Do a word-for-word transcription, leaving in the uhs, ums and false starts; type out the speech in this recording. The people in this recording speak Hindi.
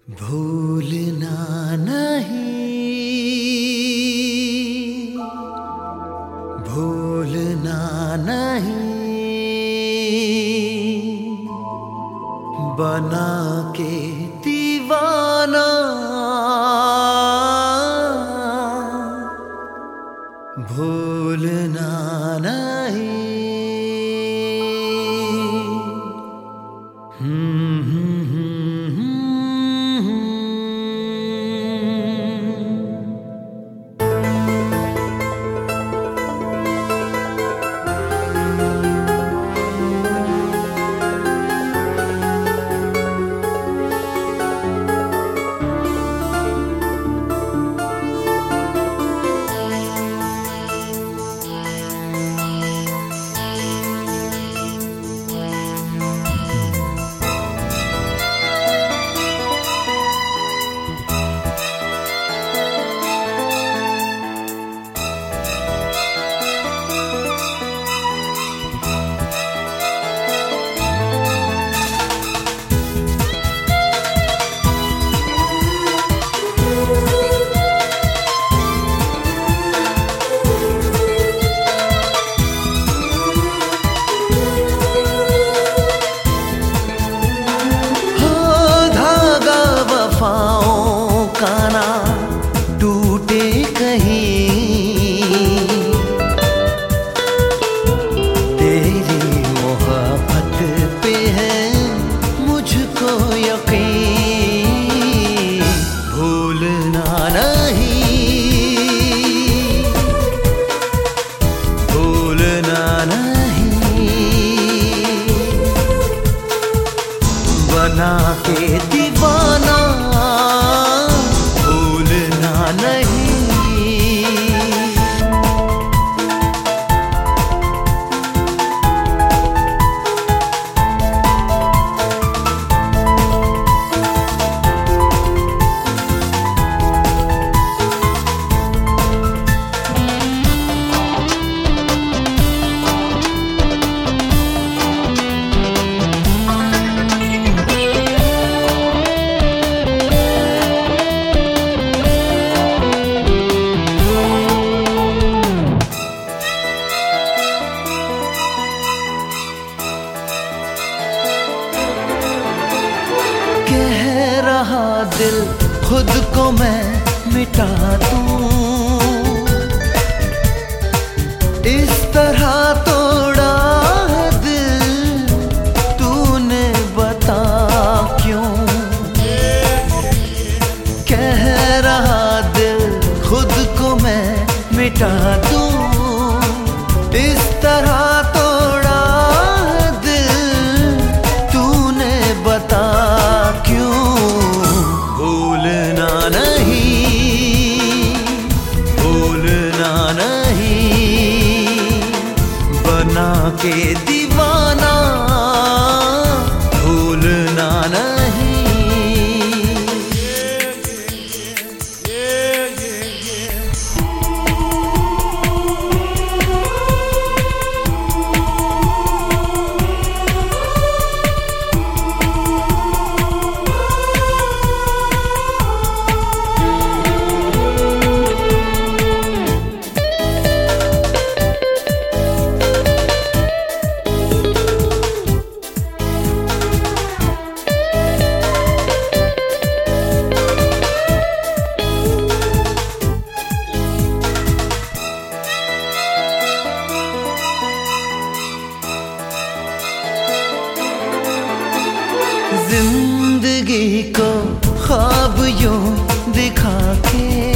भूलना नहीं, भूलना नहीं, बना के दीवाना भूलना नहीं। हम्म हम्म हम्म हम्म। टूटे कहीं तेरी मोहब्बत पे है मुझको यकीन। भूलना नहीं, भूलना नहीं, बना के दीवाना नहीं। कह रहा दिल खुद को मैं मिटा दूं, इस तरह तोड़ा है दिल तूने बता क्यों। कह रहा दिल खुद को मैं मिटा दूं, इस तरह तोड़ा है दिल तूने बता क्यों। भूलना नहीं, भूलना नहीं, बना के दीवाना भूलना नहीं। जिंदगी को ख्वाब यूं दिखा के